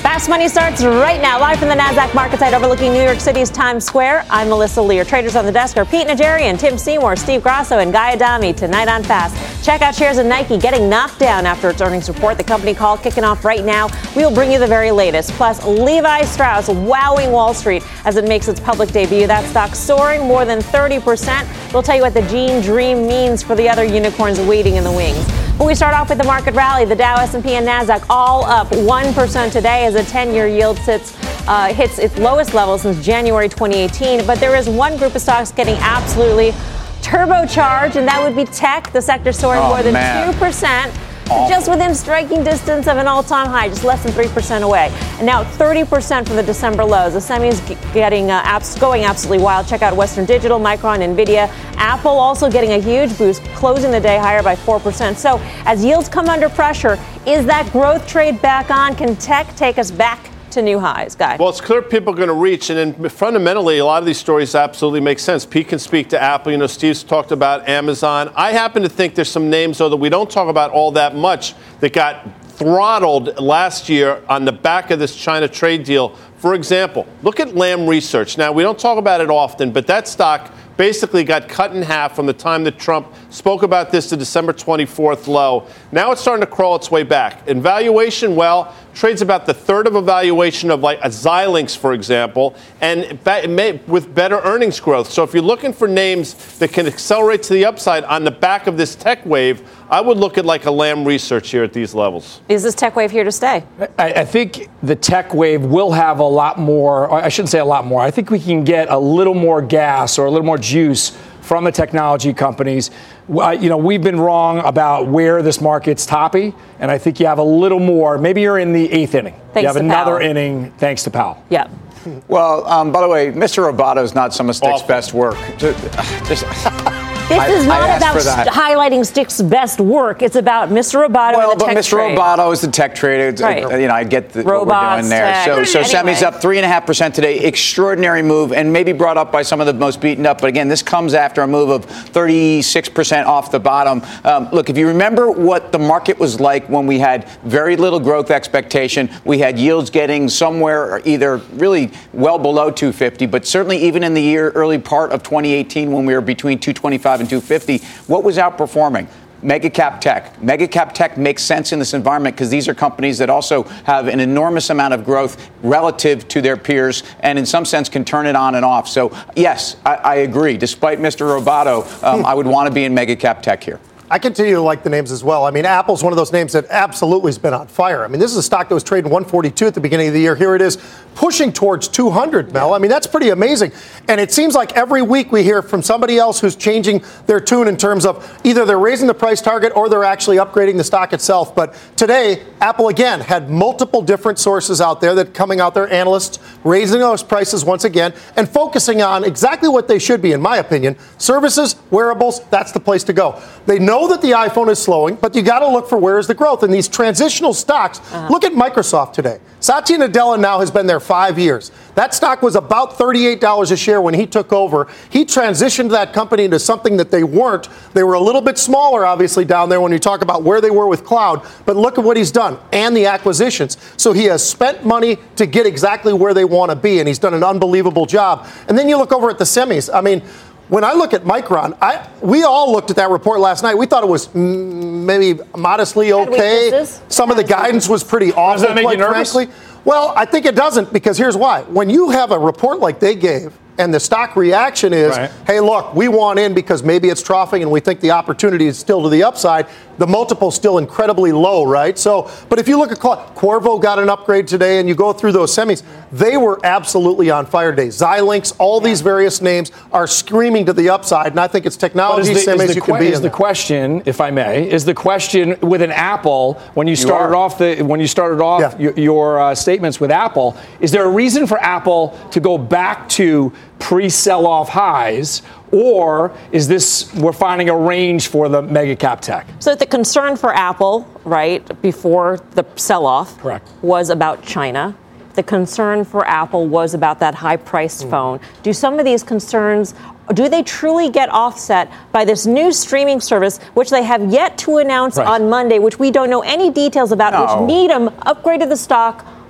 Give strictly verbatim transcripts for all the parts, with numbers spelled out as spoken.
Fast Money starts right now, live from the NASDAQ market site overlooking New York City's Times Square. I'm Melissa Lee. Your traders on the desk are Pete Najarian, Tim Seymour, Steve Grasso, and Guy Adami. Tonight on Fast, check out shares of Nike getting knocked down after its earnings report. The company call kicking off right now. We will bring you the very latest. Plus, Levi Strauss wowing Wall Street as it makes its public debut. That stock soaring more than thirty percent. We'll tell you what the Jean Dream means for the other unicorns waiting in the wings. But we start off with the market rally. The Dow, S and P, and NASDAQ all up one percent today as a ten-year yield sits, uh, hits its lowest level since January twenty eighteen. But there is one group of stocks getting absolutely turbocharged, and that would be tech. The sector soaring oh, more than man. two percent. Just within striking distance of an all-time high, just less than three percent away. And now thirty percent from the December lows. The semis getting uh, apps going absolutely wild. Check out Western Digital, Micron, NVIDIA. Apple also getting a huge boost, closing the day higher by four percent. So as yields come under pressure, is that growth trade back on? Can tech take us back to new highs, Guy? Well, it's clear people are going to reach, and then fundamentally, a lot of these stories absolutely make sense. Pete can speak to Apple. You know, Steve's talked about Amazon. I happen to think there's some names, though, that we don't talk about all that much that got throttled last year on the back of this China trade deal. For example, look at Lam Research. Now, we don't talk about it often, but that stock basically got cut in half from the time that Trump spoke about this to December twenty-fourth low. Now it's starting to crawl its way back. In valuation, well, trades about the third of a valuation of like a Xilinx, for example, and with better earnings growth. So if you're looking for names that can accelerate to the upside on the back of this tech wave, I would look at like a Lam Research here at these levels. Is this tech wave here to stay? I, I think the tech wave will have a lot more, I shouldn't say a lot more, I think we can get a little more gas or a little more juice from the technology companies. Uh, you know, we've been wrong about where this market's toppy, and I think you have a little more. Maybe you're in the eighth inning. Thanks you have to another Powell. inning thanks to Powell. Yeah. Well, um, by the way, Mister Roboto is not some of Stick's Awful. best work. Just, just, This I, is not I asked about for that. st- highlighting Stick's best work. It's about Mister Roboto Well, and the but tech Mister trade. Roboto is the tech trader. It's, Right. uh, You know, I get the, what we're Robots, doing there. tech. So, so Anyway. Semi's up three and a half percent today. Extraordinary move, and maybe brought up by some of the most beaten up. But again, this comes after a move of thirty-six percent off the bottom. Um, look, if you remember what the market was like when we had very little growth expectation, we had yields getting somewhere either really well below two fifty, but certainly even in the year early part of twenty eighteen when we were between two twenty-five and two fifty. What was outperforming? Mega cap tech. Mega cap tech makes sense in this environment because these are companies that also have an enormous amount of growth relative to their peers and in some sense can turn it on and off. So, yes, I, I agree. Despite Mister Roboto, um, I would want to be in mega cap tech here. I continue to like the names as well. I mean, Apple's one of those names that absolutely has been on fire. I mean, this is a stock that was trading one forty-two at the beginning of the year. Here it is pushing towards two hundred, Mel. I mean, that's pretty amazing. And it seems like every week we hear from somebody else who's changing their tune in terms of either they're raising the price target or they're actually upgrading the stock itself. But today, Apple again had multiple different sources out there that coming out there, analysts raising those prices once again and focusing on exactly what they should be, in my opinion. Services, wearables, that's the place to go. They know that the iPhone is slowing, but you got to look for where is the growth. And these transitional stocks, uh-huh. Look at Microsoft today. Satya Nadella now has been there five years. That stock was about thirty-eight dollars a share when he took over. He transitioned that company into something that they weren't. They were a little bit smaller, obviously, down there when you talk about where they were with cloud. But look at what he's done and the acquisitions. So he has spent money to get exactly where they want to be, and he's done an unbelievable job. And then you look over at the semis. I mean, when I look at Micron, I, we all looked at that report last night. We thought it was mm, maybe modestly okay. Some of the guidance was pretty awful, Does that make quite you nervous? frankly. Well, I think it doesn't, because here's why. When you have a report like they gave, and the stock reaction is, right. Hey, look, we want in because maybe it's troughing and we think the opportunity is still to the upside. The multiple's still incredibly low, right? So, but if you look at Qorvo got an upgrade today and you go through those semis, they were absolutely on fire today. Xilinx, all these various names are screaming to the upside, and I think it's technology semis you can be in. Is the question, if I may, is the question with an Apple, when you started off the when you started off Yeah. your, your uh, statements with Apple, is there a reason for Apple to go back to pre-sell-off highs, or is this we're finding a range for the mega cap tech? So the concern for Apple, right, before the sell-off Correct. was about China. The concern for Apple was about that high-priced mm. phone. Do some of these concerns, do they truly get offset by this new streaming service, which they have yet to announce right. on Monday, which we don't know any details about, no. which Needham upgraded the stock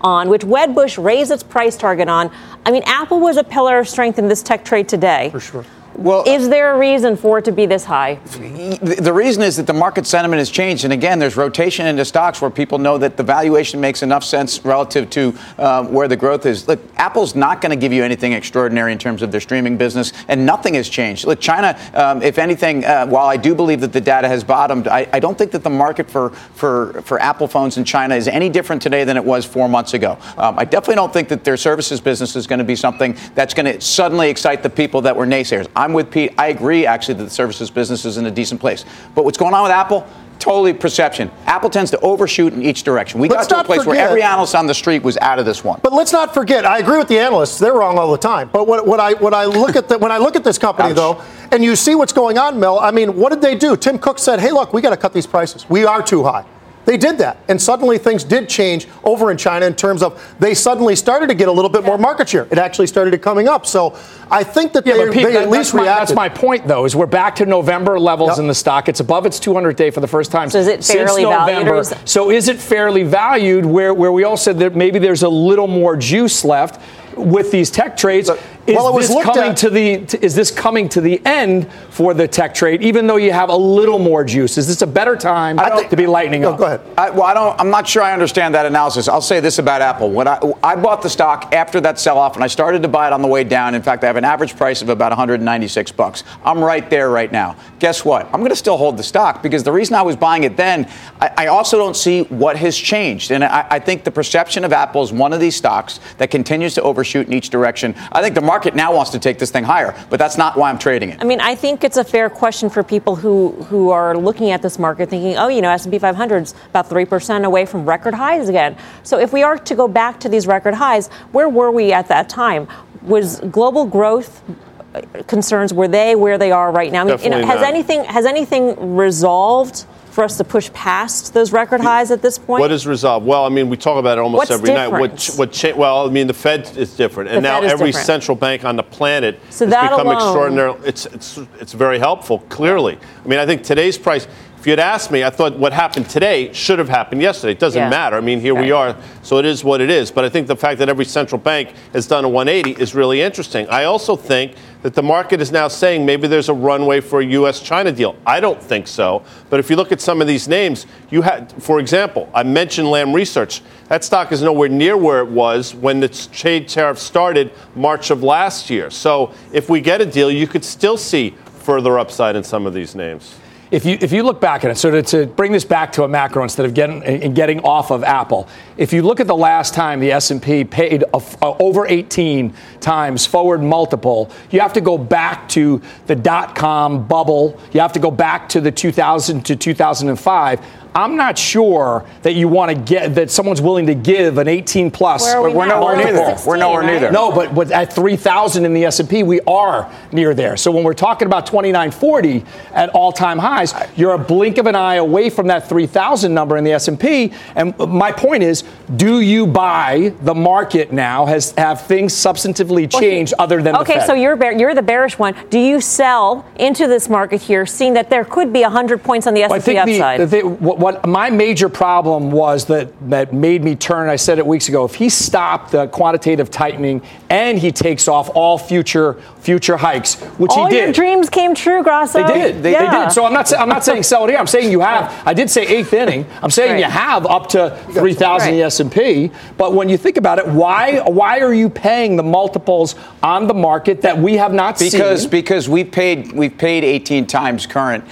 on, which Wedbush raised its price target on. I mean, Apple was a pillar of strength in this tech trade today. For sure. Well, is there a reason for it to be this high? The reason is that the market sentiment has changed. And again, there's rotation into stocks where people know that the valuation makes enough sense relative to um, where the growth is. Look, Apple's not going to give you anything extraordinary in terms of their streaming business, and nothing has changed. Look, China, um, if anything, uh, while I do believe that the data has bottomed, I, I don't think that the market for, for, for Apple phones in China is any different today than it was four months ago. Um, I definitely don't think that their services business is going to be something that's going to suddenly excite the people that were naysayers. I'm with Pete. I agree, actually, that the services business is in a decent place. But what's going on with Apple? Totally perception. Apple tends to overshoot in each direction. We Let's got to a place forget, where every analyst on the street was out of this one. But let's not forget, I agree with the analysts. They're wrong all the time. But what, what I what I look at the, when I look at this company, Ouch. though, and you see what's going on, Mel, I mean, what did they do? Tim Cook said, hey, look, we got to cut these prices. We are too high. They did that. And suddenly things did change over in China in terms of they suddenly started to get a little bit more market share. It actually started coming up. So I think that yeah, they, Pete, they that, at least that's my, reacted. That's my point, though, is we're back to November levels Yep. in the stock. It's above its two hundred day for the first time So is it since fairly valued, November. or is it- So is it fairly valued where, where we all said that maybe there's a little more juice left with these tech trades? Look, Is well, it was this looked coming at- to the to, is this coming to the end for the tech trade, even though you have a little more juice? Is this a better time think- to be lightening No, up? go ahead. I, well, I don't. I'm not sure I understand that analysis. I'll say this about Apple: when I, I bought the stock after that sell-off, and I started to buy it on the way down. In fact, I have an average price of about one hundred ninety-six bucks. I'm right there right now. Guess what? I'm going to still hold the stock because the reason I was buying it then, I, I also don't see what has changed, and I, I think the perception of Apple is one of these stocks that continues to overshoot in each direction. I think the market now wants to take this thing higher, but that's not why I'm trading it. I mean, I think it's a fair question for people who, who are looking at this market thinking, oh, you know, S and P five hundred is about three percent away from record highs again. So if we are to go back to these record highs, where were we at that time? Was global growth concerns, were they where they are right now? I mean, you know, Definitely has not. anything has anything resolved for us to push past those record highs at this point? What is resolved? Well, I mean, we talk about it almost What's every night. different? What, what cha- well, I mean, the Fed is different, and The now Fed is every different. central bank on the planet So has that become alone- extraordinary. It's it's it's very helpful. Clearly, I mean, I think today's price. If you had asked me, I thought what happened today should have happened yesterday. It doesn't Yeah. matter. I mean, here we are, so it is what it is. But I think the fact that every central bank has done a one eighty is really interesting. I also think that the market is now saying maybe there's a runway for a U S China deal. I don't think so. But if you look at some of these names, you had, for example, I mentioned Lam Research. That stock is nowhere near where it was when the trade tariff started March of last year. So if we get a deal, you could still see further upside in some of these names. If you if you look back at it, so to, to bring this back to a macro instead of getting and getting off of Apple, if you look at the last time the S and P paid a, a, over eighteen times forward multiple, you have to go back to the dot-com bubble. You have to go back to the two thousand to two thousand five. I'm not sure that you want to get that someone's willing to give an eighteen plus. Where are we We're now? nowhere We're near at there. sixteen, We're nowhere near right? there. No, but, but at three thousand in the S and P, we are near there. So when we're talking about twenty-nine forty at all-time highs, you're a blink of an eye away from that three thousand number in the S and P. And my point is, do you buy the market now? Has have things substantively changed other than the Okay, Fed? so you're bear, you're the bearish one. Do you sell into this market here, seeing that there could be one hundred points on the S Well, I and P think the, upside? the thing- what, what my major problem was that that made me turn. I said it weeks ago. If he stopped the quantitative tightening and he takes off all future future hikes, which All he did. your dreams came true, Grasso. They did. They, yeah. they did. So I'm not. sa- I'm not saying sell it here. I'm saying you have. I did say eighth inning. I'm saying Right. you have up to three thousand in the Right. S and P. But when you think about it, why why are you paying the multiples on the market that we have not Because seen? because we paid we've paid eighteen times current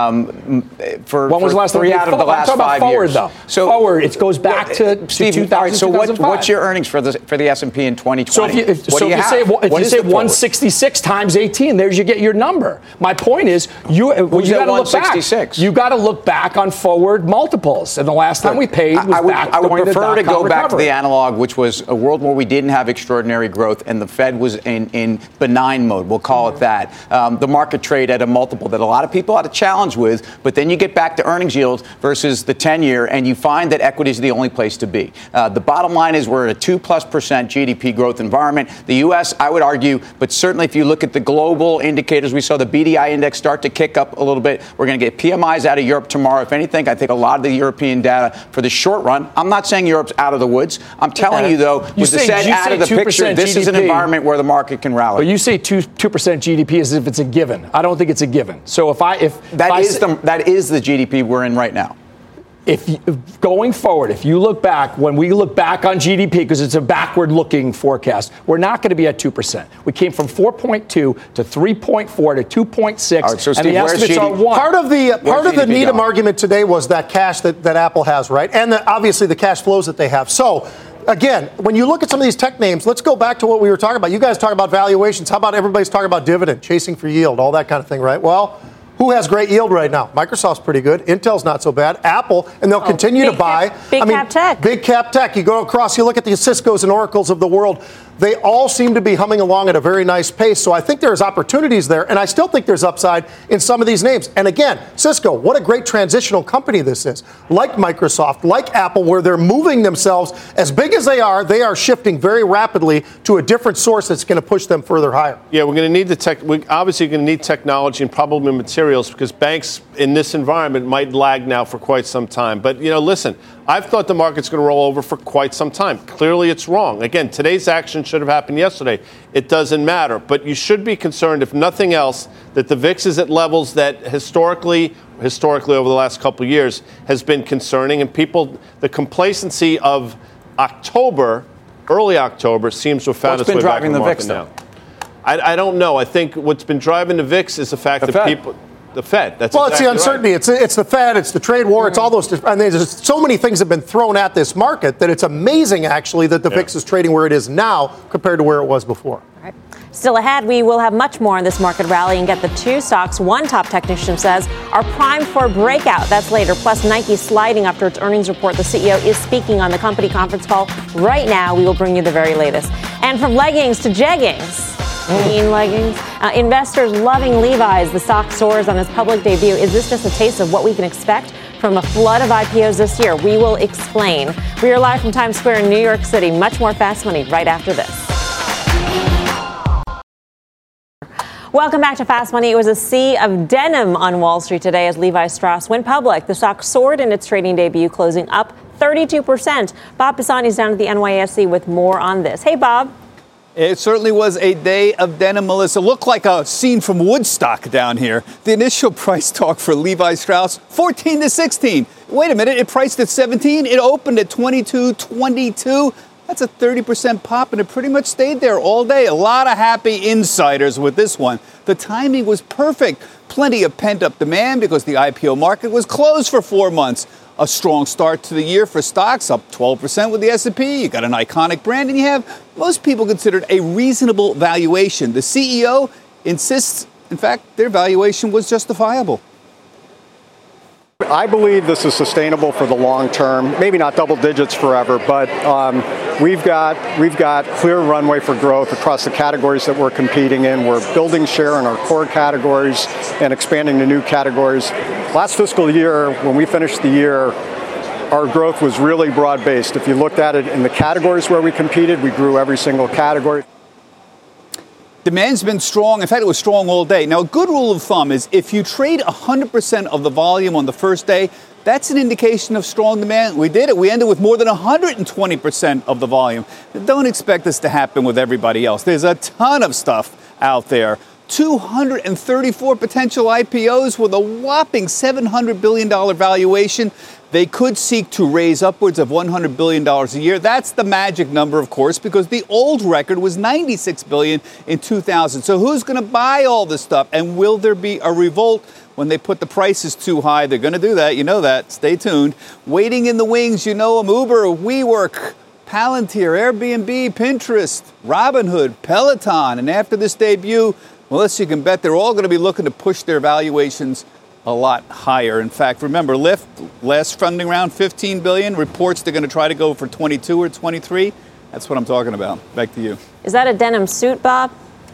um, for, When was for the last time three we out of paid the forward? I'm last talking about five forward, years. though. So forward, it goes back to, to Steve, two thousand, all right, so what, two thousand five. what's your earnings for the for the S and P in twenty So twenty? if you, if, what so do you if you have? say if What you is say the forward? one sixty-six times eighteen, there's you get your number. My point is, you Who's you at got to look back. one sixty-six? You got to look back on forward multiples, and the last time we paid was I would, back I would during the prefer to dot-com go back to recovery. the analog, which was a world where we didn't have extraordinary growth and the Fed was in, in benign mode. We'll call it that. Um, the market trade at a multiple that a lot of people had a challenge with, but then you get back to earnings yields versus versus the ten-year, and you find that equity is the only place to be. Uh, the bottom line is we're at a two plus percent G D P growth environment. The U S, I would argue, but certainly if you look at the global indicators, we saw the B D I index start to kick up a little bit. We're going to get P M Is out of Europe tomorrow. If anything, I think a lot of the European data for the short run, I'm not saying Europe's out of the woods. I'm telling you, though, you with the Fed out of the picture, this G D P is an environment where the market can rally. But you say two two percent G D P as if it's a given. I don't think it's a given. So if I if that if is I, the that is the G D P we're in right now. If, you, if going forward, if you look back, when we look back on G D P, because it's a backward-looking forecast, we're not going to be at two percent. We came from four point two to three point four to two point six, right, so and Steve, the estimates G D P? are one. Part of the part of the Needham going? argument today was that cash that, that Apple has, right? And the, obviously the cash flows that they have. So, again, when you look at some of these tech names, let's go back to what we were talking about. You guys talk about valuations. How about everybody's talking about dividend, chasing for yield, all that kind of thing, right? Well, who has great yield right now? Microsoft's pretty good. Intel's not so bad. Apple, and they'll oh, continue to buy. Cap, big I mean, cap tech. Big cap tech. You go across, you look at the Cisco's and Oracles of the world. They all seem to be humming along at a very nice pace. So I think there's opportunities there, and I still think there's upside in some of these names. And again, Cisco, what a great transitional company this is. Like Microsoft, like Apple, where they're moving themselves as big as they are, they are shifting very rapidly to a different source that's going to push them further higher. Yeah, we're going to need the tech. We're obviously going to need technology and probably materials because banks in this environment might lag now for quite some time. But, you know, listen, I've thought the market's going to roll over for quite some time. Clearly, it's wrong. Again, today's action should have happened yesterday. It doesn't matter. But you should be concerned, if nothing else, that the V I X is at levels that historically, historically over the last couple of years, has been concerning. And people, the complacency of October, early October, seems to have found What's its been way back in driving the the market V I X, now. I, I don't know. I think what's been driving the V I X is the fact The that Fed. people... The Fed. That's well, exactly it's the uncertainty. Right. It's it's the Fed. It's the trade war. It's all those. And there's just so many things have been thrown at this market that it's amazing, actually, that the Yeah. V I X is trading where it is now compared to where it was before. All right. Still ahead, we will have much more on this market rally and get the two stocks one top technician says are primed for a breakout. That's later. Plus, Nike sliding after its earnings report. The C E O is speaking on the company conference call right now. We will bring you the very latest. And from leggings to jeggings. Jean leggings. Uh, investors loving Levi's. The stock soars on its public debut. Is this just a taste of what we can expect from a flood of I P Os this year? We will explain. We are live from Times Square in New York City. Much more Fast Money right after this. Welcome back to Fast Money. It was a sea of denim on Wall Street today as Levi Strauss went public. The stock soared in its trading debut, closing up thirty-two percent. Bob Pisani is down at the N Y S E with more on this. Hey, Bob. It certainly was a day of denim, Melissa. Looked like a scene from Woodstock down here. The initial price talk for Levi Strauss, fourteen to sixteen. Wait a minute, it priced at seventeen. It opened at twenty-two twenty-two. That's a thirty percent pop, and it pretty much stayed there all day. A lot of happy insiders with this one. The timing was perfect. Plenty of pent-up demand because the I P O market was closed for four months. A strong start to the year for stocks, up twelve percent with the S and P. You got an iconic brand, and you have most people considered a reasonable valuation. The C E O insists, in fact, their valuation was justifiable. I believe this is sustainable for the long term. Maybe not double digits forever, but um, we've got we've got clear runway for growth across the categories that we're competing in. We're building share in our core categories and expanding to new categories. Last fiscal year, when we finished the year, our growth was really broad-based. If you looked at it in the categories where we competed, we grew every single category. Demand's been strong. In fact, it was strong all day. Now, a good rule of thumb is if you trade one hundred percent of the volume on the first day, that's an indication of strong demand. We did it. We ended with more than one hundred twenty percent of the volume. Don't expect this to happen with everybody else. There's a ton of stuff out there. two hundred thirty-four potential I P Os with a whopping seven hundred billion dollars valuation. They could seek to raise upwards of one hundred billion dollars a year. That's the magic number, of course, because the old record was ninety-six billion dollars in two thousand. So who's going to buy all this stuff? And will there be a revolt when they put the prices too high? They're going to do that. You know that. Stay tuned. Waiting in the wings, you know them. Uber, WeWork, Palantir, Airbnb, Pinterest, Robinhood, Peloton. And after this debut, Melissa, you can bet they're all going to be looking to push their valuations a lot higher. In fact, remember, Lyft, last funding round, fifteen billion dollars. Reports they're going to try to go for twenty-two or twenty-three. That's what I'm talking about. Back to you. Is that a denim suit, Bob?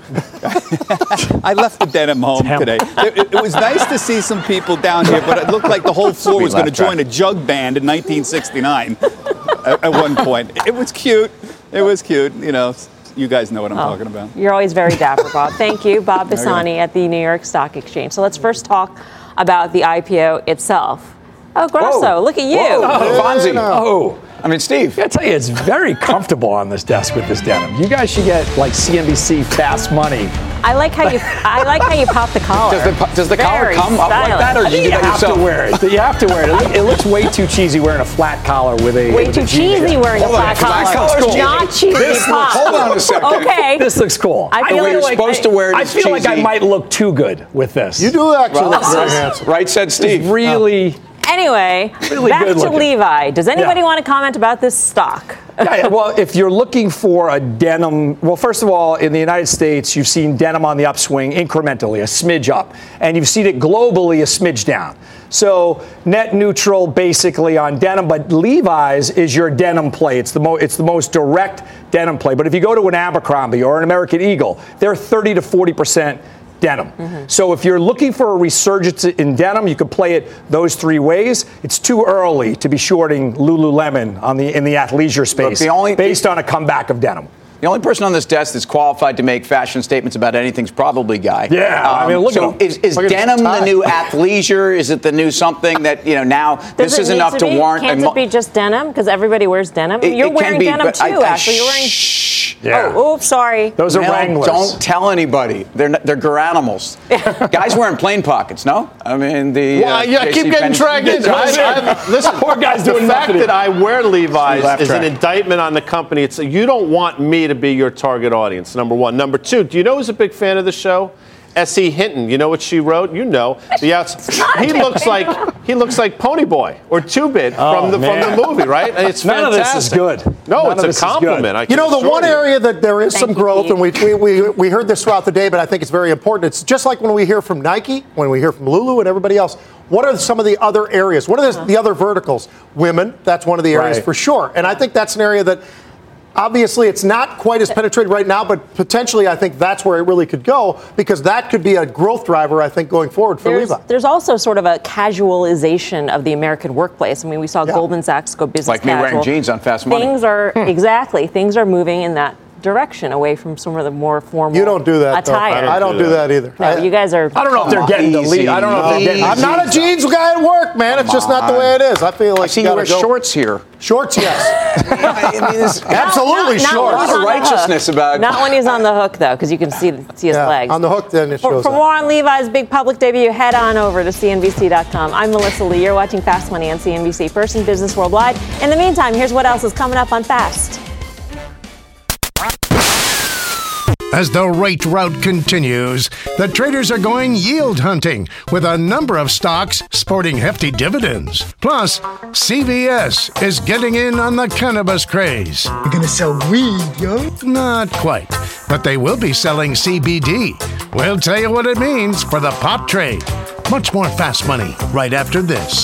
I left the denim home today. It, it, it was nice to see some people down here, but it looked like the whole floor was going to join a jug band in nineteen sixty-nine at, at one point. It was cute. It was cute. You know, you guys know what I'm oh, talking about. You're always very dapper, Bob. Thank you, Bob Bassani at the New York Stock Exchange. So let's first talk about the I P O itself. Oh, Grasso, Whoa. Look at you. Whoa. Oh, Fonzie. Oh. I mean, Steve. I gotta tell you, it's very comfortable on this desk with this denim. You guys should get like C N B C Fast Money. I like how you. I like how you pop the collar. Does the, does the collar come stylish. up like that, or do you, you do that have yourself? to wear it? You have to wear it. It, look, it looks way too cheesy wearing a flat collar with a. Way with too a cheesy wearing Hold a on, flat collar. flat collar's cool. Not cheesy. This Pop. Hold on a second. Okay. This looks cool. I feel the way like, you're supposed to wear it I is feel cheesy. like I might look too good with this. You do actually Well, look very handsome. Right, said Steve. It's really. Oh. Anyway, Really back good to looking. Levi. Does anybody Yeah. want to comment about this stock? Yeah, well, if you're looking for a denim, well, first of all, in the United States, you've seen denim on the upswing incrementally, a smidge up, and you've seen it globally, a smidge down. So net neutral, basically, on denim, but Levi's is your denim play. It's the, mo- it's the most direct denim play. But if you go to an Abercrombie or an American Eagle, they're thirty to forty percent denim. Mm-hmm. So if you're looking for a resurgence in denim, you could play it those three ways. It's too early to be shorting Lululemon on the in the athleisure space. Look, the only, based on a comeback of denim. The only person on this desk that's qualified to make fashion statements about anything's probably Guy. Yeah, um, I mean, look so at him. is, is Look at his denim the tie. new athleisure? Is it the new something that, you know, now Does this it is need enough to, be? warrant Can't a it be just denim? Because everybody wears denim. It- You're it can wearing be, denim but too, I- I- actually. You're wearing. Shh. Yeah. Oh, oops, sorry. Those are Mel, Wranglers. Don't tell anybody. They're not, they're garanimals. Guys wearing plain pockets, no? I mean, the. Well, uh, yeah, I J C keep getting Penney- dragged in. I, I, listen, Poor guy's doing the fact nothing. that I wear Levi's Laugh is track. an indictment on the company. It's you don't want me to be your target audience. Number one. Number two. Do you know who's a big fan of the show? S E. Hinton. You know what she wrote? You know the outs. He looks like he looks like Ponyboy or Two Bit Oh, from the man. from the movie, right? And it's None fantastic. of this is good. No, None of it's this is a compliment. good. I You can know, the assure one you. area that there is Thank some you, growth, Pete. and we, we, we, we heard this throughout the day, but I think it's very important. It's just like when we hear from Nike, when we hear from Lulu and everybody else. What are some of the other areas? What are the, the other verticals? Women, that's one of the areas Right. for sure. And I think that's an area that obviously it's not quite as penetrated right now, but potentially I think that's where it really could go because that could be a growth driver, I think, going forward for There's, Levi. there's also sort of a casualization of the American workplace. I mean, we saw Yeah. Goldman Sachs go business Like me casual. wearing jeans on Fast Money. Things are exactly things are moving in that direction away from some of the more formal. You don't do that, though. attire. I don't do that either. No, I, you guys are. I don't know if they're Come getting the on, lead. I don't know if they're getting. I'm not a jeans guy at work, man. It's just not the way it is. I feel like I see you you gotta wear go. shorts here. Shorts, yes. I mean, this, Absolutely not, not shorts. when he's There's a on the righteousness hook. about- Not when he's on the hook, though, because you can see see his Yeah, legs. on the hook, then it For, shows for up. more on Levi's big public debut, head on over to C N B C dot com. I'm Melissa Lee. You're watching Fast Money on C N B C, first in business worldwide. In the meantime, here's what else is coming up on Fast. As the rate rout continues, the traders are going yield hunting with a number of stocks sporting hefty dividends. Plus, C V S is getting in on the cannabis craze. You're gonna sell weed, yo? Not quite, but they will be selling C B D. We'll tell you what it means for the pop trade. Much more Fast Money right after this.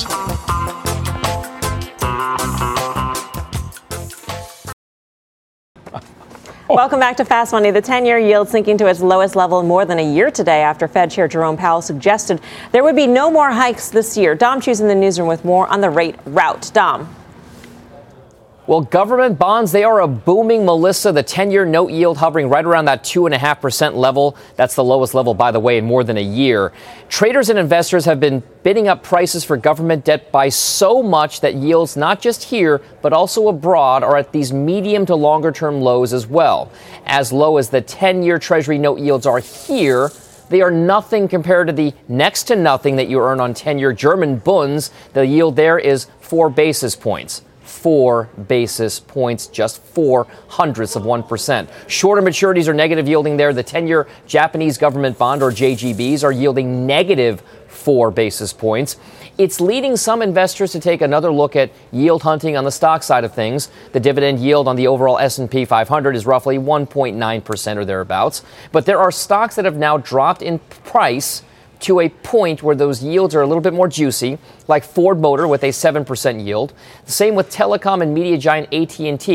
Welcome back to Fast Money. The ten-year yield sinking to its lowest level in more than a year today after Fed Chair Jerome Powell suggested there would be no more hikes this year. Dom Chu's in the newsroom with more on the rate route. Dom. Well, government bonds, they are a booming, Melissa. The ten-year note yield hovering right around that two point five percent level. That's the lowest level, by the way, in more than a year. Traders and investors have been bidding up prices for government debt by so much that yields, not just here, but also abroad, are at these medium to longer-term lows as well. As low as the ten-year Treasury note yields are here, they are nothing compared to the next to nothing that you earn on ten-year German Bunds. The yield there is four basis points. Four basis points, just four hundredths of one percent. Shorter maturities are negative yielding there. The ten-year Japanese government bond, or J G Bs, are yielding negative four basis points. It's leading some investors to take another look at yield hunting on the stock side of things. The dividend yield on the overall S and P five hundred is roughly one point nine percent or thereabouts. But there are stocks that have now dropped in price to a point where those yields are a little bit more juicy, like Ford Motor with a seven percent yield. The same with telecom and media giant A T and T.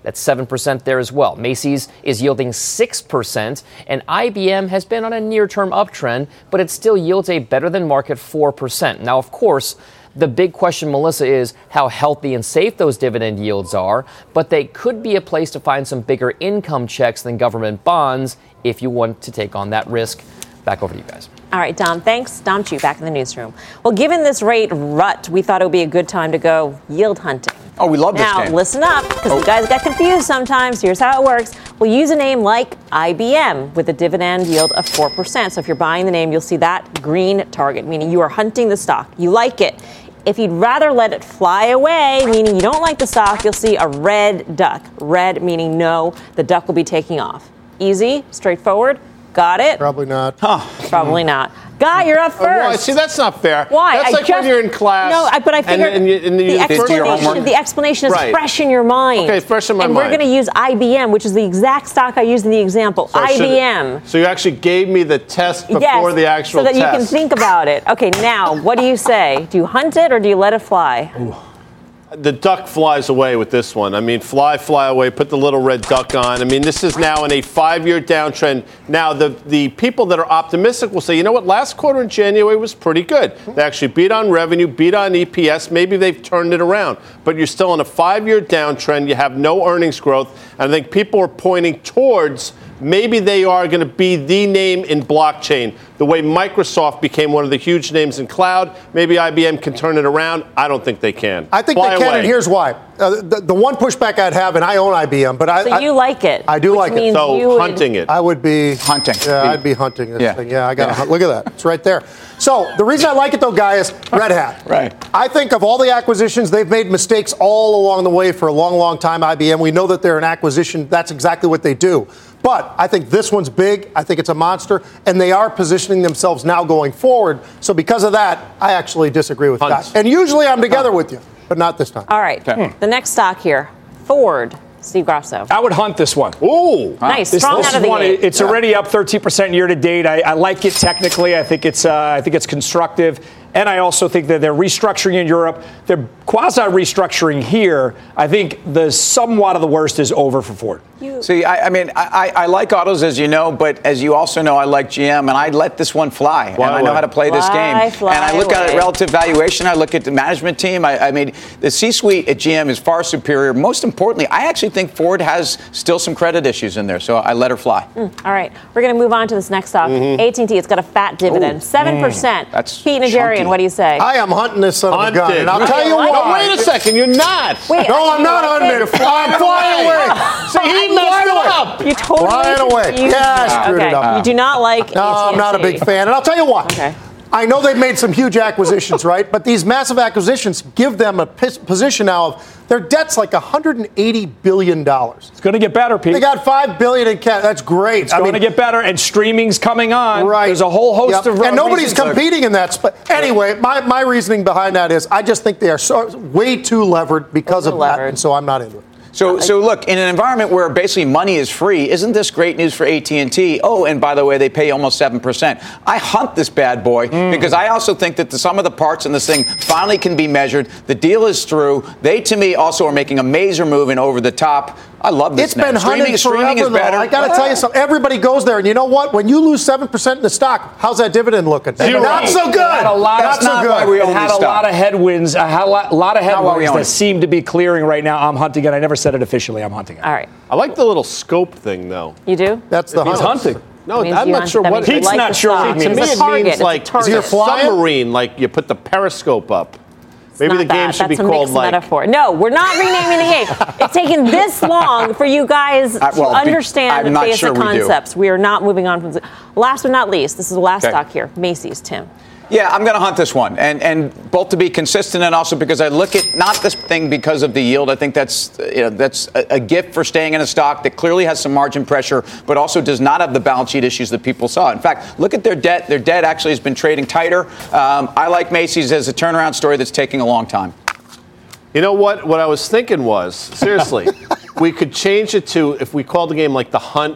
That's seven percent there as well. Macy's is yielding six percent, and I B M has been on a near-term uptrend, but it still yields a better-than-market four percent. Now, of course, the big question, Melissa, is how healthy and safe those dividend yields are, but they could be a place to find some bigger income checks than government bonds if you want to take on that risk. Back over to you guys. All right, Dom, thanks. Dom Chu, back in the newsroom. Well, given this rate rut, we thought it would be a good time to go yield hunting. Oh, we love this Now, game. listen up, because Oh. you guys get confused sometimes. Here's how it works. We'll use a name like I B M with a dividend yield of four percent. So if you're buying the name, you'll see that green target, meaning you are hunting the stock. You like it. If you'd rather let it fly away, meaning you don't like the stock, you'll see a red duck. Red meaning no, the duck will be taking off. Easy, straightforward. Got it? Probably not. Huh. Probably not. Guy, you're up Oh, why? first. See, that's not fair. Why? That's I like just, when you're in class. No, I, but I figured and, and you, and you, the, the first your explanation, homework. the explanation is Right. fresh in your mind. Okay, fresh in my and mind. And we're going to use I B M, which is the exact stock I used in the example. So I I B should've- M. So you actually gave me the test before Yes, the actual so that test. you can think about it. Okay, now, what do you say? Do you hunt it or do you let it fly? Ooh. The duck flies away with this one. I mean, fly, fly away, put the little red duck on. I mean, this is now in a five-year downtrend. Now, the, the people that are optimistic will say, you know what, last quarter in January was pretty good. They actually beat on revenue, beat on E P S. Maybe they've turned it around. But you're still in a five-year downtrend. You have no earnings growth. And I think people are pointing towards maybe they are going to be the name in blockchain. The way Microsoft became one of the huge names in cloud, maybe I B M can turn it around. I don't think they can. I think Fly they can, away. and here's why. Uh, the, the one pushback I'd have, and I own I B M, but I. So I, you like it. I do which like it. means So you would- hunting it. I would be Hunting. Yeah, I'd be hunting this Yeah. thing. Yeah, I got to Yeah. hunt. Look at that. It's right there. So the reason I like it, though, Guy, is Red Hat. Right. I think of all the acquisitions, they've made mistakes all along the way for a long, long time, I B M. We know that they're an acquisition. That's exactly what they do. But I think this one's big. I think it's a monster. And they are positioning themselves now going forward. So because of that, I actually disagree with Hunt. Guy. And usually I'm together with you, but not this time. All right. Okay. The next stock here, Ford. Steve Grasso. I would hunt this one. Ooh. Nice. This, Strong this out of is the one. gate. It's already up thirteen percent year to date. I, I like it technically. I think it's. Uh, I think it's constructive, and I also think that they're restructuring in Europe. They're quasi restructuring here. I think the somewhat of the worst is over for Ford. You- See, I, I mean, I, I like autos, as you know, but as you also know, I like G M, and I let this one fly, Fly and I know away. how to play this Fly, game. fly and I look at away. it relative valuation. I look at the management team. I, I mean, the C-suite at G M is far superior. Most importantly, I actually think Ford has still some credit issues in there, so I let her fly. Mm, all right. We're going to move on to this next stock. Mm-hmm. A T and T. It's got a fat dividend, seven percent. That's Pete Najarian, chunky. what do you say? I am hunting this son of a gun. Hunted. And I'll Really? tell you Why? why. No, wait a second. You're not. Wait, No, I'm you not like hunting it? it. I'm flying away. See, he You messed it away. up. You totally Flying away. confused Yeah, I me. screwed okay. it up. You do not like No, I'm not a A T and T. big fan. And I'll tell you why. Okay. I know they've made some huge acquisitions, right? But these massive acquisitions give them a pis- position now of their debt's like one hundred eighty billion dollars. It's going to get better, Pete. They got five billion dollars in cash. That's great. It's going to get better, and streaming's coming on. Right. There's a whole host Yep. of and nobody's reasons. competing in that. Sp- anyway, my, my reasoning behind that is I just think they are so, way too levered because of that, Over-levered. and so I'm not into it. So, so look, in an environment where basically money is free, isn't this great news for A T and T? Oh, and by the way, they pay almost seven percent. I hunt this bad boy Mm. because I also think that the sum of the parts in this thing finally can be measured. The deal is through. They, to me, also are making a major move and over the top. I love this It's now. been streaming, hunted streaming forever, is though. better. I got to tell you something. Everybody goes there, and you know what? When you lose seven percent in the stock, how's that dividend looking? Zero. Not so good. It had a lot, not That's so not good. why we it own had this a stock. lot of headwinds. A ha- lot, lot of Not why we headwinds own that it. seem to be clearing right now. I'm hunting it. I never said it officially. I'm hunting it. All right. I like the little scope thing, though. You do? That's the He's hunt. hunting. No, That means I'm you not hunt- sure that what means you Pete's like not the sure what stock. he To means. me, It's it a target. means It's a like target. You're flying? submarine, like you put the periscope up. Maybe Not the game that. should be That's a called mixed like. metaphor. No, we're not renaming the game. It's taken this long for you guys Uh, well, to be- understand I'm the not basic sure we do. concepts. We are not moving on from this. Last but not least, this is the last Okay. stock here. Macy's, Tim. Yeah, I'm going to hunt this one, and and both to be consistent and also because I look at not this thing because of the yield. I think that's you know that's a, a gift for staying in a stock that clearly has some margin pressure, but also does not have the balance sheet issues that people saw. In fact, look at their debt. Their debt actually has been trading tighter. Um, I like Macy's as a turnaround story that's taking a long time. You know what? What I was thinking was, seriously, we could change it to, if we called the game like the hunt,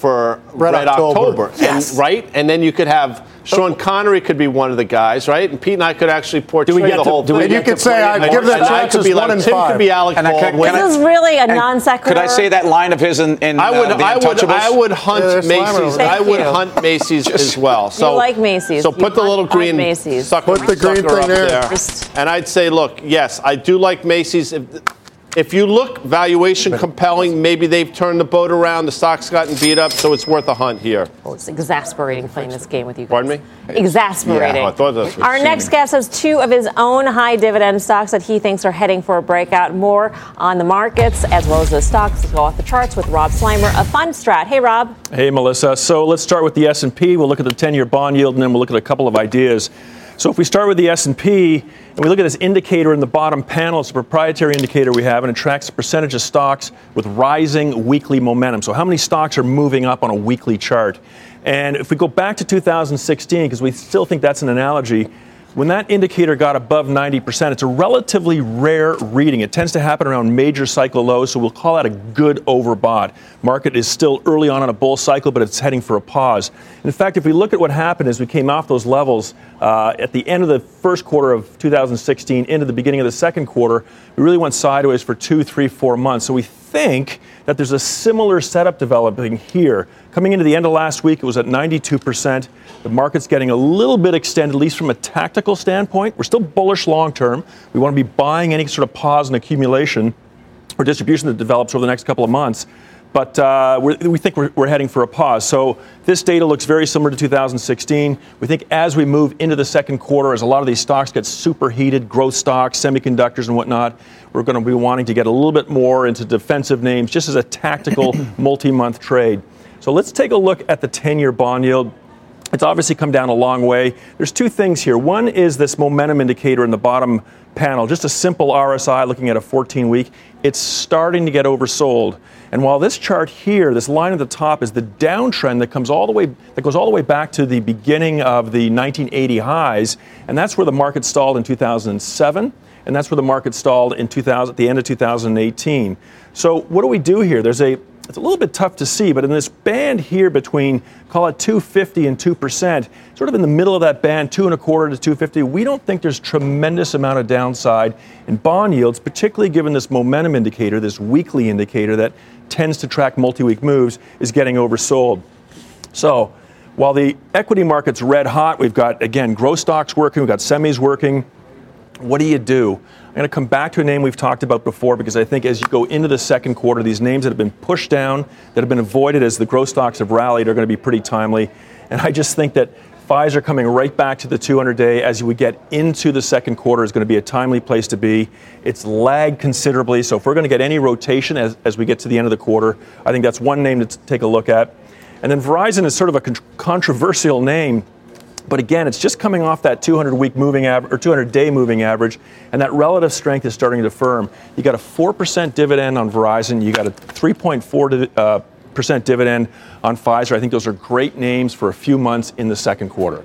for Red, Red October. October, Yes. and, right? And then you could have Sean Connery could be one of the guys, right? And Pete and I could actually portray Do we get the to- whole do we thing. And you could say, I'd give the And I chances could be one like, in Tim five. could be Alec And I can- Baldwin. can I- This is really a And non-sequitur. Could I say that line of his in, in I would, uh, The I would, Untouchables? I would hunt Yeah, there's Slimer Macy's. over there. I Thank would you. hunt Macy's as well. So like Macy's. So You put the hunt- little hunt green Macy's. sucker, Put the green sucker thing up there. there. Just- And I'd say, look, yes, I do like Macy's. If, if you look valuation compelling, maybe they've turned the boat around. The stock's gotten beat up, so it's worth a hunt here. Well, it's exasperating playing this game with you guys. Pardon me? Exasperating. Yeah, I thought that's what Our you next said. guest has two of his own high dividend stocks that he thinks are heading for a breakout. More on the markets as well as the stocks that go off the charts with Rob Slimer of Fundstrat. Hey, Rob. Hey, Melissa. So let's start with the S and P. We'll look at the ten-year bond yield, and then we'll look at a couple of ideas. So if we start with the S and P, and we look at this indicator in the bottom panel, it's a proprietary indicator we have, and it tracks the percentage of stocks with rising weekly momentum. So how many stocks are moving up on a weekly chart? And if we go back to two thousand sixteen, because we still think that's an analogy, when that indicator got above ninety percent, it's a relatively rare reading. It tends to happen around major cycle lows, so we'll call that a good overbought. Market is still early on in a bull cycle, but it's heading for a pause. In fact, if we look at what happened as we came off those levels uh, at the end of the first quarter of two thousand sixteen into the beginning of the second quarter, we really went sideways for two, three, four months. So we think that there's a similar setup developing here. Coming into the end of last week, it was at ninety-two percent. The market's getting a little bit extended, at least from a tactical standpoint. We're still bullish long term. We want to be buying any sort of pause in accumulation or distribution that develops over the next couple of months. But uh, we're, we think we're, we're heading for a pause. So this data looks very similar to two thousand sixteen. We think as we move into the second quarter, as a lot of these stocks get superheated, growth stocks, semiconductors and whatnot, we're going to be wanting to get a little bit more into defensive names just as a tactical multi-month trade. So let's take a look at the ten-year bond yield. It's obviously come down a long way. There's two things here. One is this momentum indicator in the bottom panel, just a simple R S I looking at a fourteen-week. It's starting to get oversold. And while this chart here, this line at the top is the downtrend that comes all the way that goes all the way back to the beginning of the nineteen eighty highs, and that's where the market stalled in two thousand seven, and that's where the market stalled in two thousand at the end of two thousand eighteen. So what do we do here? There's a It's a little bit tough to see, but in this band here between, call it two fifty and two percent, sort of in the middle of that band, two and a quarter to two fifty, we don't think there's tremendous amount of downside in bond yields, particularly given this momentum indicator, this weekly indicator that tends to track multi-week moves, is getting oversold. So while the equity market's red hot, we've got, again, growth stocks working, we've got semis working. What do you do? I'm going to come back to a name we've talked about before because I think as you go into the second quarter, these names that have been pushed down, that have been avoided as the growth stocks have rallied are going to be pretty timely. And I just think that Pfizer coming right back to the two hundred day as we get into the second quarter is going to be a timely place to be. It's lagged considerably, so if we're going to get any rotation as, as we get to the end of the quarter, I think that's one name to take a look at. And then Verizon is sort of a con- controversial name. But again, it's just coming off that two hundred week moving average or two hundred day moving average, and that relative strength is starting to firm. You got a four percent dividend on Verizon. You got a three point four percent uh, percent dividend on Pfizer. I think those are great names for a few months in the second quarter.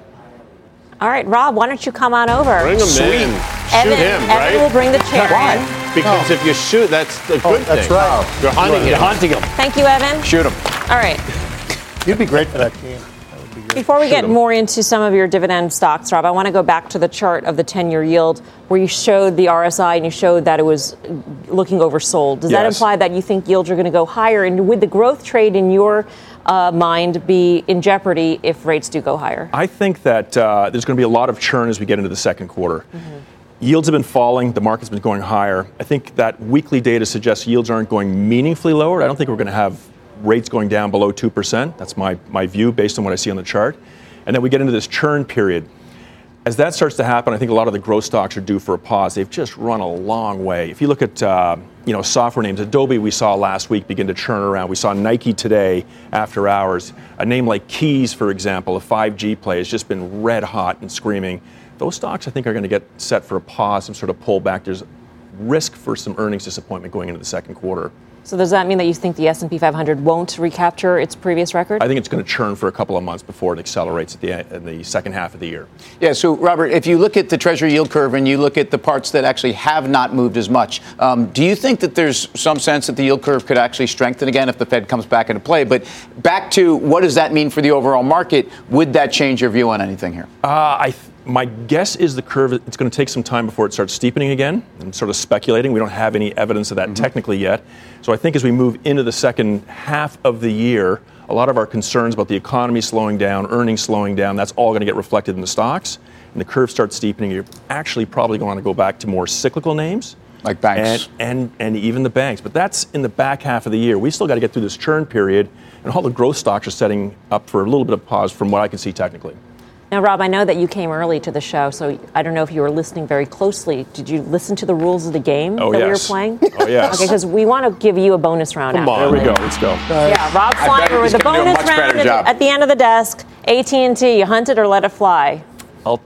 All right, Rob, why don't you come on over? Bring him Sweet. in. Evan, Shoot him, Evan right? will bring the chair Why? in. Because if you shoot, that's a good Oh, thing. that's right. You're hunting him. You're hunting him. Thank you, Evan. Shoot him. All right. You'd be great for that team. Before we get more into some of your dividend stocks, Rob, I want to go back to the chart of the ten-year yield where you showed the R S I and you showed that it was looking oversold. Does that Yes. imply that you think yields are going to go higher? And would the growth trade in your uh, mind be in jeopardy if rates do go higher? I think that uh, there's going to be a lot of churn as we get into the second quarter. Mm-hmm. Yields have been falling. The market's been going higher. I think that weekly data suggests yields aren't going meaningfully lower. I don't think we're going to have rates going down below two percent. That's my, my view based on what I see on the chart. And then we get into this churn period. As that starts to happen, I think a lot of the growth stocks are due for a pause. They've just run a long way. If you look at uh, you know software names, Adobe we saw last week begin to churn around. We saw Nike today after hours. A name like Keys, for example, a five G play, has just been red hot and screaming. Those stocks I think are going to get set for a pause, some sort of pullback. There's risk for some earnings disappointment going into the second quarter. So does that mean that you think the S and P five hundred won't recapture its previous record? I think it's going to churn for a couple of months before it accelerates at the, in the second half of the year. Yeah, so, Robert, if you look at the Treasury yield curve and you look at the parts that actually have not moved as much, um, do you think that there's some sense that the yield curve could actually strengthen again if the Fed comes back into play? But back to what does that mean for the overall market? Would that change your view on anything here? Uh, I th- my guess is the curve, it's going to take some time before it starts steepening again. I'm sort of speculating. We don't have any evidence of that mm-hmm. technically yet. So I think as we move into the second half of the year, a lot of our concerns about the economy slowing down, earnings slowing down, that's all going to get reflected in the stocks. And the curve starts steepening. You're actually probably going to go back to more cyclical names. Like banks. And, and, and even the banks. But that's in the back half of the year. We still got to get through this churn period. And all the growth stocks are setting up for a little bit of pause from what I can see technically. Now, Rob, I know that you came early to the show, so I don't know if you were listening very closely. Did you listen to the rules of the game oh, that yes. we were playing? Oh, yes. Okay, because we want to give you a bonus round. Come on, there we go. Let's go. Uh, yeah, Rob Slimer with the bonus round at, at the end of the desk. A T and T, you hunt it or let it fly? I'll,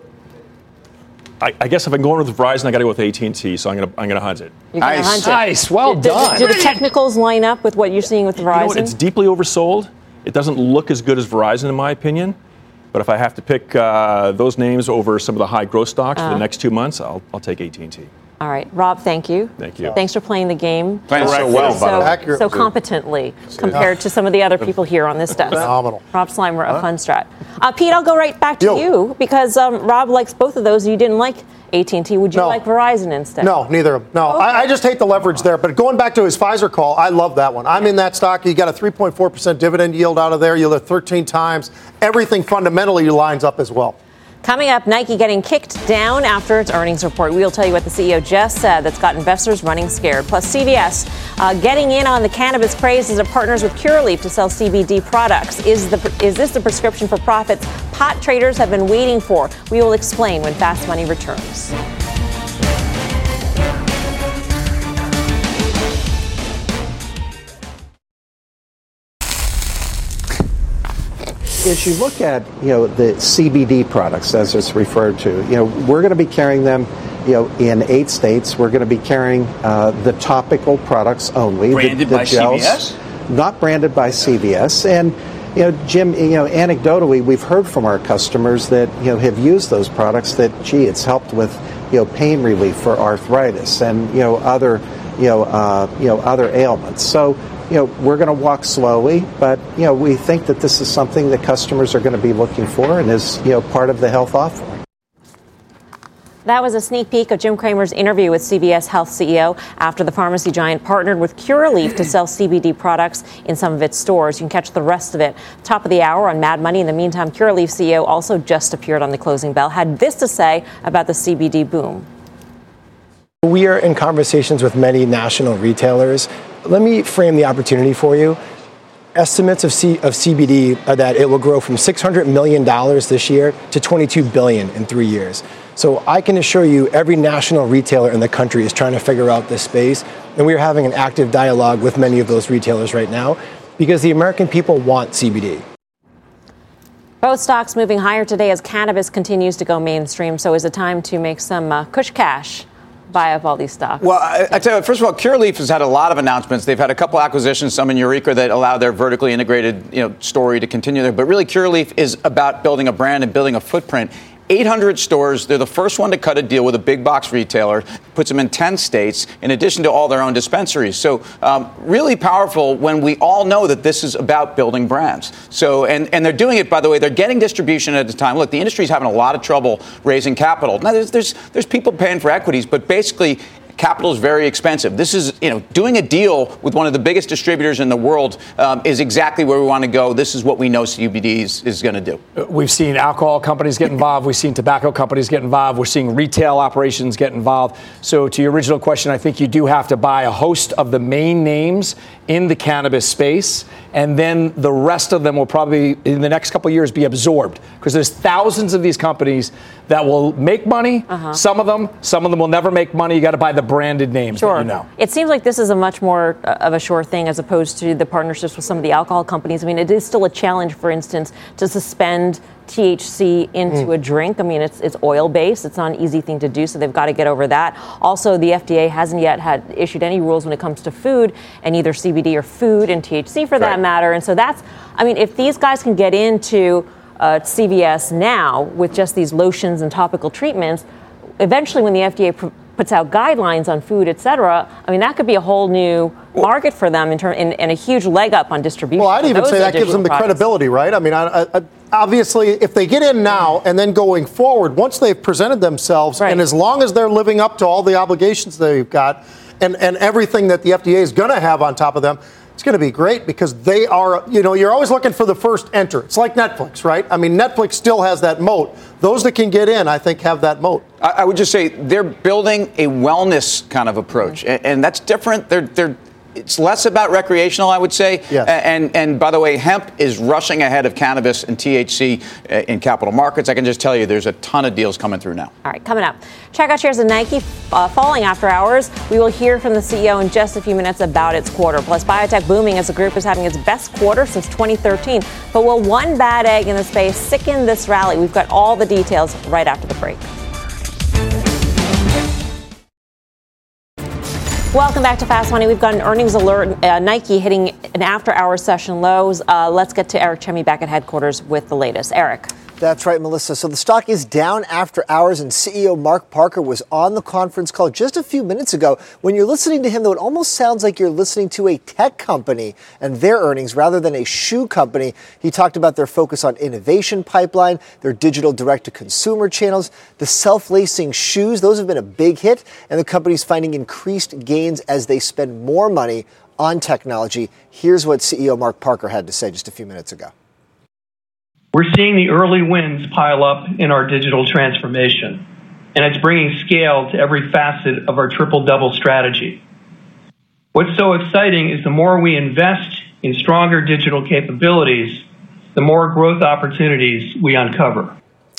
I, I guess if I'm going with Verizon, I got to go with A T and T, so I'm going to I'm going to hunt it. You're going to hunt it. Nice, well do, done. Do, do the technicals line up with what you're seeing with Verizon? You know what? It's deeply oversold. It doesn't look as good as Verizon, in my opinion. But if I have to pick uh, those names over some of the high growth stocks uh, for the next two months, I'll, I'll take A T and T. All right. Rob, thank you. Thank you. Thanks for playing the game. Playing so well, so, so competently compared to some of the other people here on this desk. Phenomenal. Rob Slimer of Fundstrat. Uh, Pete, I'll go right back to Yo. you because um, Rob likes both of those. You didn't like A T and T. Would you no. like Verizon instead? No, neither of them. No, okay. I, I just hate the leverage there. But going back to his Pfizer call, I love that one. I'm in that stock. You got a three point four percent dividend yield out of there. You look thirteen times. Everything fundamentally lines up as well. Coming up, Nike getting kicked down after its earnings report. We'll tell you what the C E O just said that's got investors running scared. Plus, C V S uh, getting in on the cannabis craze as it partners with Curaleaf to sell C B D products. Is the is this the prescription for profits pot traders have been waiting for? We will explain when Fast Money returns. As you look at, you know, the C B D products, as it's referred to, you know, we're going to be carrying them, you know, in eight states. We're going to be carrying uh, the topical products only. Branded the, the by gels, C V S? Not branded by C V S. And, you know, Jim, you know, anecdotally, we've heard from our customers that, you know, have used those products that, gee, it's helped with, you know, pain relief for arthritis and, you know, other, you know, uh, you know, other ailments. So, you know, we're going to walk slowly, but, you know, we think that this is something that customers are going to be looking for and is, you know, part of the health offering. That was a sneak peek of Jim Cramer's interview with C V S Health C E O after the pharmacy giant partnered with Curaleaf to sell C B D products in some of its stores. You can catch the rest of it top of the hour on Mad Money. In the meantime, Curaleaf C E O also just appeared on the closing bell, had this to say about the C B D boom. We are in conversations with many national retailers. Let me frame the opportunity for you. Estimates of, C- of C B D are that it will grow from six hundred million dollars this year to twenty-two billion dollars in three years. So I can assure you every national retailer in the country is trying to figure out this space. And we are having an active dialogue with many of those retailers right now because the American people want C B D. Both stocks moving higher today as cannabis continues to go mainstream. So is it time to make some uh, cush cash? Buy up all these stocks? Well, I, I tell you, first of all, Curaleaf has had a lot of announcements. They've had a couple acquisitions, some in Eureka that allow their vertically integrated, you know, story to continue there. But really, Curaleaf is about building a brand and building a footprint. eight hundred stores. They're the first one to cut a deal with a big box retailer, puts them in ten states, in addition to all their own dispensaries. So um, really powerful when we all know that this is about building brands. So and, and they're doing it, by the way, they're getting distribution at a time. Look, the industry's having a lot of trouble raising capital. Now, there's, there's, there's people paying for equities, but basically, capital is very expensive. This is, you know, doing a deal with one of the biggest distributors in the world um, is exactly where we want to go. This is what we know C B D is, is going to do. We've seen alcohol companies get involved. We've seen tobacco companies get involved. We're seeing retail operations get involved. So to your original question, I think you do have to buy a host of the main names in the cannabis space, and then the rest of them will probably, in the next couple of years, be absorbed because there's thousands of these companies that will make money. Uh-huh. Some of them, some of them will never make money. You got to buy the branded names Sure. that you know. It seems like this is a much more uh, of a sure thing as opposed to the partnerships with some of the alcohol companies. I mean, it is still a challenge, for instance, to suspend T H C into Mm. a drink. I mean, it's it's oil-based. It's not an easy thing to do, so they've got to get over that. Also, the F D A hasn't yet had issued any rules when it comes to food and either C B D or food and T H C for that Right. matter. And so that's, I mean, if these guys can get into uh, C V S now with just these lotions and topical treatments, eventually when the F D A pr- puts out guidelines on food, et cetera, I mean, that could be a whole new market for them in term, and, and a huge leg up on distribution. Well, I'd even say that gives them the products. credibility, right? I mean, I, I, obviously, if they get in now and then going forward, once they've presented themselves, Right. and as long as they're living up to all the obligations they've got and, and everything that the F D A is going to have on top of them, it's going to be great because they are, you know, you're always looking for the first enter. It's like Netflix, right? I mean, Netflix still has that moat. Those that can get in, I think, have that moat. I, I would just say they're building a wellness kind of approach, and, and that's different. They're they're. It's less about recreational, I would say. Yes. And, and by the way, hemp is rushing ahead of cannabis and T H C in capital markets. I can just tell you there's a ton of deals coming through now. All right, coming up. Check out shares of Nike uh, falling after hours. We will hear from the C E O in just a few minutes about its quarter. Plus, biotech booming as the group is having its best quarter since twenty thirteen. But will one bad egg in the space sicken this rally? We've got all the details right after the break. Welcome back to Fast Money. We've got an earnings alert. Uh, Nike hitting an after-hours session lows. Uh, let's get to Eric Chemi back at headquarters with the latest. Eric. That's right, Melissa. So the stock is down after hours, and C E O Mark Parker was on the conference call just a few minutes ago. When you're listening to him, though, it almost sounds like you're listening to a tech company and their earnings rather than a shoe company. He talked about their focus on innovation pipeline, their digital direct-to-consumer channels, the self-lacing shoes. Those have been a big hit, and the company's finding increased gains as they spend more money on technology. Here's what C E O Mark Parker had to say just a few minutes ago. We're seeing the early wins pile up in our digital transformation, and it's bringing scale to every facet of our triple-double strategy. What's so exciting is the more we invest in stronger digital capabilities, the more growth opportunities we uncover.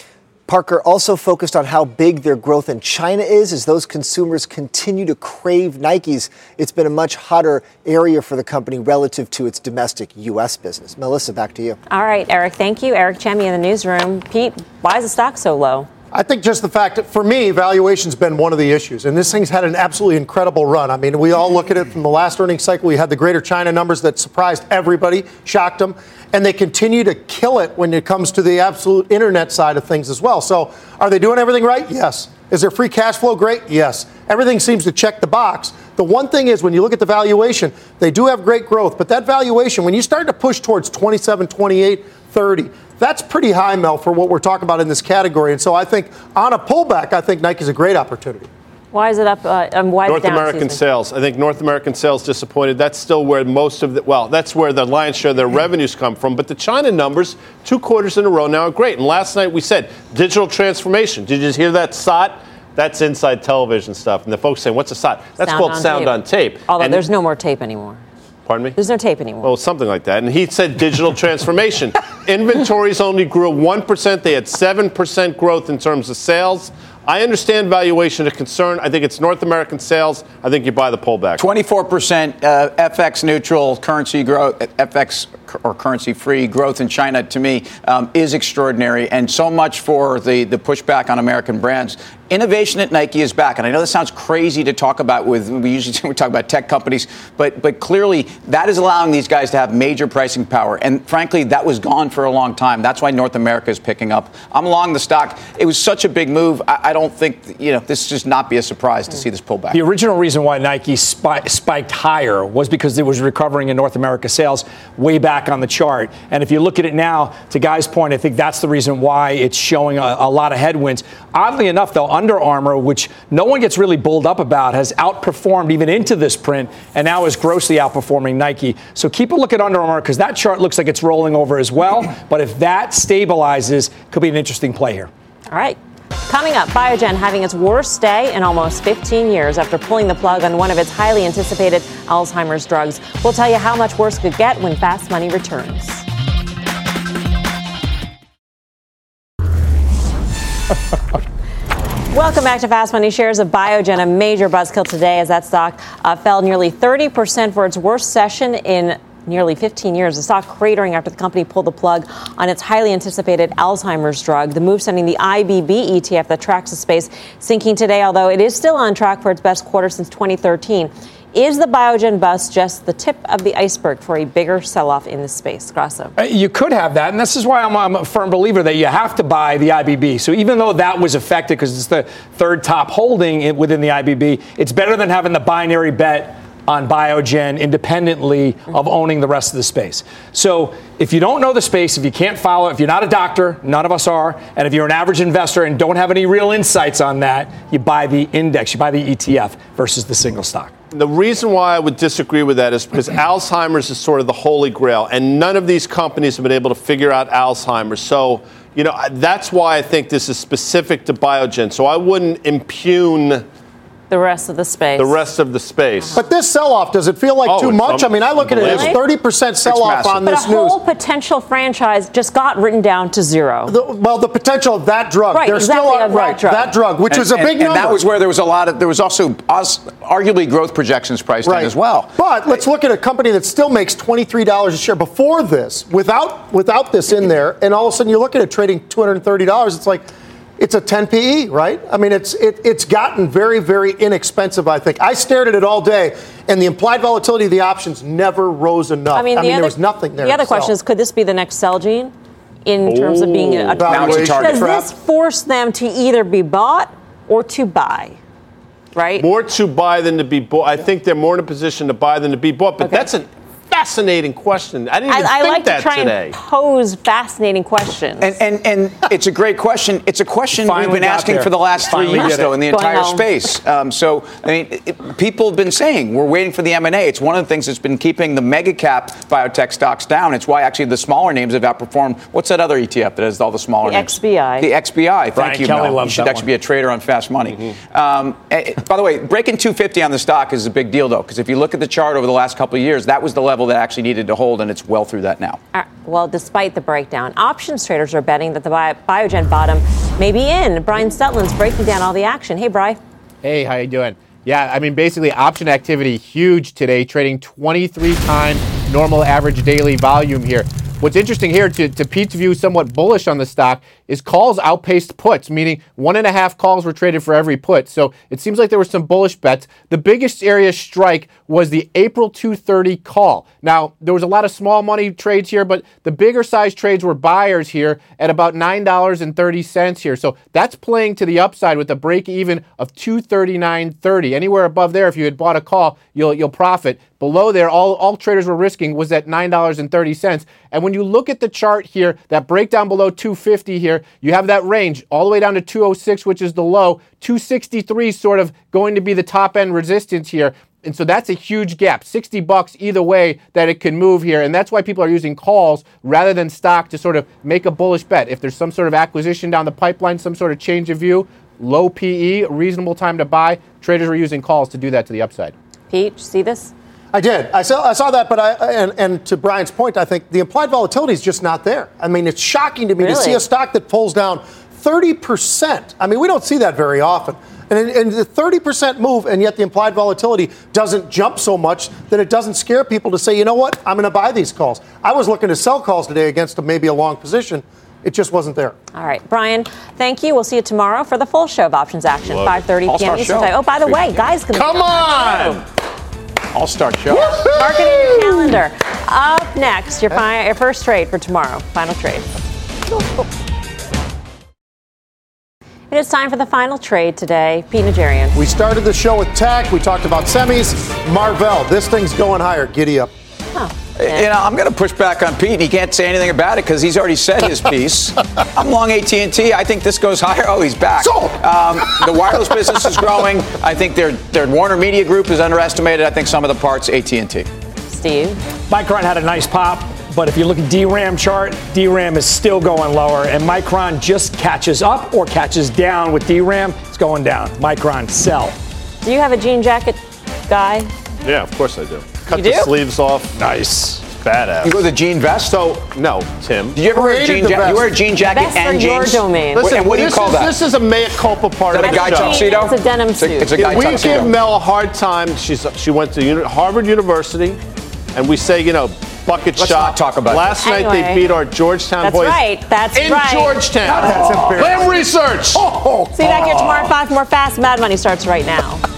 Parker also focused on how big their growth in China is as those consumers continue to crave Nikes. It's been a much hotter area for the company relative to its domestic U S business. Melissa, back to you. All right, Eric, thank you. Eric Chemi in the newsroom. Pete, why is the stock so low? I think just the fact that, for me, valuation's been one of the issues. And this thing's had an absolutely incredible run. I mean, we all look at it from the last earnings cycle. We had the Greater China numbers that surprised everybody, shocked them. And they continue to kill it when it comes to the absolute internet side of things as well. So are they doing everything right? Yes. Is their free cash flow great? Yes. Everything seems to check the box. The one thing is, when you look at the valuation, they do have great growth. But that valuation, when you start to push towards twenty-seven, twenty-eight, thirty, that's pretty high, Mel, for what we're talking about in this category. And so I think on a pullback, I think Nike's a great opportunity. Why is it up? Uh, um, why North is it down, American sales. I think North American sales disappointed. That's still where most of the, well, that's where the lion's share of their revenues come from. But the China numbers, two quarters in a row now, are great. And last night we said digital transformation. Did you just hear that S O T? That's inside television stuff. And the folks saying, what's a S O T? That's Sound called on sound tape. on tape. Although and there's no more tape anymore. Pardon me? There's no tape anymore. Well, something like that. And he said digital transformation. Inventories only grew one percent. They had seven percent growth in terms of sales. I understand valuation a concern. I think it's North American sales. I think you buy the pullback. twenty-four percent uh, F X neutral currency growth, F X or currency free growth in China, to me, um, is extraordinary. And so much for the, the pushback on American brands. Innovation at Nike is back. And I know this sounds crazy to talk about with, we usually we talk about tech companies, but but clearly that is allowing these guys to have major pricing power. And frankly, that was gone for a long time. That's why North America is picking up. I'm along the stock. It was such a big move. I, I don't think, you know, this should not be a surprise to see this pullback. The original reason why Nike spi- spiked higher was because it was recovering in North America sales way back on the chart. And if you look at it now, to Guy's point, I think that's the reason why it's showing a, a lot of headwinds. Oddly enough, though, Under Armour, which no one gets really bulled up about, has outperformed even into this print and now is grossly outperforming Nike. So keep a look at Under Armour because that chart looks like it's rolling over as well. But if that stabilizes, could be an interesting play here. All right. Coming up, Biogen having its worst day in almost fifteen years after pulling the plug on one of its highly anticipated Alzheimer's drugs. We'll tell you how much worse it could get when Fast Money returns. Welcome back to Fast Money. Shares of Biogen, a major buzzkill today as that stock uh, fell nearly thirty percent for its worst session in nearly fifteen years. The stock cratering after the company pulled the plug on its highly anticipated Alzheimer's drug. The move sending the I B B E T F that tracks the space sinking today, although it is still on track for its best quarter since twenty thirteen. Is the Biogen bust just the tip of the iceberg for a bigger sell-off in this space? Grasso. You could have that, and this is why I'm, I'm a firm believer that you have to buy the I B B. So even though that was affected because it's the third top holding within the I B B, it's better than having the binary bet on Biogen independently of owning the rest of the space. So if you don't know the space, if you can't follow it, if you're not a doctor, none of us are, and if you're an average investor and don't have any real insights on that, you buy the index, you buy the E T F versus the single stock. The reason why I would disagree with that is because Alzheimer's is sort of the holy grail, and none of these companies have been able to figure out Alzheimer's. So, you know, that's why I think this is specific to Biogen. So I wouldn't impugn the rest of the space. The rest of the space. But this sell-off, does it feel like oh, too much? I mean, I look at it as thirty percent sell-off on but this a news. whole potential franchise just got written down to zero. The, well, the potential of that drug. Right, There's exactly, still of a, that right, drug. that drug, which and, was a and, big and number. And that was where there was a lot of, there was also us, arguably growth projections priced right. in as well. But let's look at a company that still makes twenty-three dollars a share before this, without without this in there, and all of a sudden you look at it trading two hundred thirty dollars, it's like, it's a ten P E, right? I mean, it's it, it's gotten very, very inexpensive, I think. I stared at it all day, and the implied volatility of the options never rose enough. I mean, I the mean other, there was nothing there. The other question is, could this be the next Celgene in terms of being a target? Does this force them to either be bought or to buy? Right? More to buy than to be bought. I think they're more in a position to buy than to be bought, but okay. that's a fascinating question. I didn't even I, I think like that to try today. And pose fascinating questions. And, and and it's a great question. It's a question Finally we've been asking there. for the last three Finally years, though, in the Going entire home. space. Um, so, I mean, it, people have been saying we're waiting for the M and A. It's one of the things that's been keeping the mega cap biotech stocks down. It's why actually the smaller names have outperformed. What's that other E T F that has all the smaller the names? X B I. The X B I. Thank Brian you, Kelly Mel. loves You should that actually one. be a trader on fast money. Mm-hmm. Um, eh, by the way, breaking two fifty on the stock is a big deal, though, because if you look at the chart over the last couple of years, that was the level that actually needed to hold, and it's well through that now. Uh, well, despite the breakdown, options traders are betting that the Bi- Biogen bottom may be in. Brian Stutland's breaking down all the action. Hey, Bri. Hey, how you doing? Yeah, I mean, basically, option activity huge today, trading twenty-three times normal average daily volume here. What's interesting here, to, to Pete's view, somewhat bullish on the stock, is calls outpaced puts, meaning one and a half calls were traded for every put. So it seems like there were some bullish bets. The biggest area strike was the April two thirty call. Now, there was a lot of small money trades here, but the bigger size trades were buyers here at about nine dollars and thirty cents here. So that's playing to the upside with a break even of two thirty-nine thirty. Anywhere above there, if you had bought a call, you'll you'll profit. Below there, all, all traders were risking was at nine dollars and thirty cents. And when you look at the chart here, that breakdown below two fifty here, you have that range all the way down to two oh six, which is the low. two sixty-three sort of going to be the top end resistance here. And so that's a huge gap, sixty bucks either way that it can move here. And that's why people are using calls rather than stock to sort of make a bullish bet. If there's some sort of acquisition down the pipeline, some sort of change of view, low P E, reasonable time to buy, traders are using calls to do that to the upside. Pete, see this? I did. I saw, I saw that, but I and, and to Brian's point, I think the implied volatility is just not there. I mean, it's shocking to me Really? to see a stock that pulls down thirty percent. I mean, we don't see that very often. And, and the thirty percent move, and yet the implied volatility doesn't jump so much that it doesn't scare people to say, you know what, I'm going to buy these calls. I was looking to sell calls today against a, maybe a long position. It just wasn't there. All right, Brian, thank you. We'll see you tomorrow for the full show of Options Action, five thirty p.m. All-star Eastern show. Time. Oh, by the way, guys, can Come on! All-star show. mark it in your calendar. Up next, your, fi- your first trade for tomorrow. Final trade. It is time for the final trade today. Pete Najarian. We started the show with tech. We talked about semis. Marvell, this thing's going higher. Giddy up. Huh. You know, I'm going to push back on Pete, and he can't say anything about it because he's already said his piece. I'm long A T and T. I think this goes higher. Oh, he's back. Um, the wireless business is growing. I think their their Warner Media Group is underestimated. I think some of the parts A T and T. Steve. Micron had a nice pop, but if you look at D RAM chart, D RAM is still going lower, and Micron just catches up or catches down with D RAM. It's going down. Micron, sell. Do you have a jean jacket guy? Yeah, of course I do. Cut You the do? sleeves off. Nice. badass. You go with a jean vest? So, no, Tim. Did you ever wear a jean jacket? You wear a jean jacket That's and for your jeans? domain. Listen, and what do you this call is, that? This is a mea culpa part Is that of a guy the show. tuxedo? It's a denim It's a, suit. it's a guy If we tuxedo. give Mel a hard time, she's she went to uni- Harvard University, and we say, you know, bucket Let's shot. not talk about Last this. night Anyway. they beat our Georgetown That's boys. right. That's in right. Georgetown. That's embarrassing. Claim research. Oh, See you back here tomorrow at five. More Fast Mad Money starts right now.